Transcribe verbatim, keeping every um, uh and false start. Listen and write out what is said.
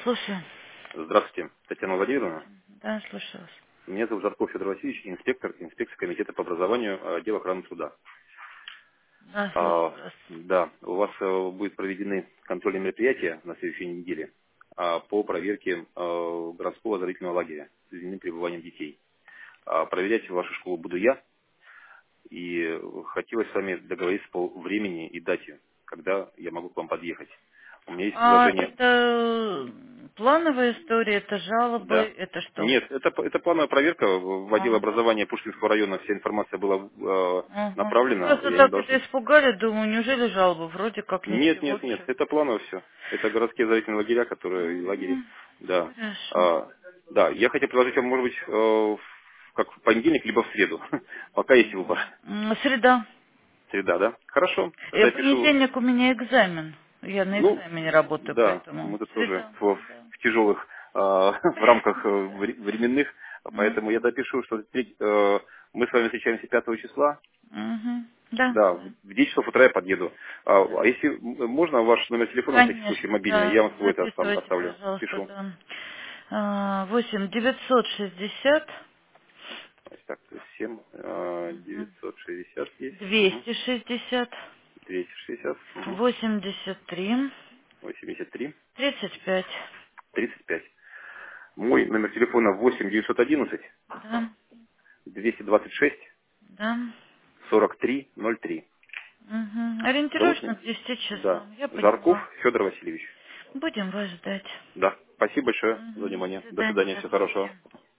Слушаю. Здравствуйте, Татьяна Владимировна. Да, слушаю вас. Меня зовут Жарков Федор Васильевич, инспектор инспекции комитета по образованию э, отдела охраны труда. Да, А, слушаю вас. да, у вас э, будут проведены контрольные мероприятия на следующей неделе а, по проверке э, городского оздоровительного лагеря с длительным пребыванием детей. А, проверять вашу школу буду я, и хотелось с вами договориться по времени и дате, когда я могу к вам подъехать. У меня есть А предложение. это плановая история, это жалобы, Да. это что? Нет, это, п- это плановая проверка. В в отдел Ага. образования Пушкинского района вся информация была э, Ага. Вы направлена, просто и они так это должны... испугали, думаю, неужели жалобы? Вроде как Нет, ничего нет, нет, вообще. это планово все. Это городские оздоровительные лагеря, которые, и лагери, Мгм. да. Хорошо. А, да, я хотел предложить вам, может быть, э, в- как в понедельник, либо в среду. Пока есть выбор. М, Среда. Среда, да? Хорошо, И тогда в я пишу. понедельник у меня экзамен. Я на Ну, экзамене работаю, да, поэтому мы тут тоже среда. в, Да. в тяжелых э, в рамках э, вре- временных, поэтому я Мгм. допишу, что треть- э, мы с вами встречаемся пятого числа, Мгм. Да, да, да, в десять часов утра я подъеду. А, да. а если м- можно ваш номер телефона на всякий случай Конечно, мобильный, да. я вам свой это остав- Записывайте, оставлю, пожалуйста, пишу. да. А, Восемь девятьсот шестьдесят Значит, так, плюс семь, девятьсот шестьдесят есть, угу, двести шестьдесят двести шестьдесят, угу, восемьдесят три восемьдесят три, тридцать пять. тридцать пять. Мой номер телефона восемь девятьсот одиннадцать Да, двести двадцать шесть да. сорок три ноль три. Угу. Зовут Ориентировочно меня? к десяти Да. часам. Я Жарков поняла. Федор Васильевич. Будем вас ждать. Да. Спасибо большое за Угу. внимание. До До свидания, свидания. Всего хорошего хорошего. дня.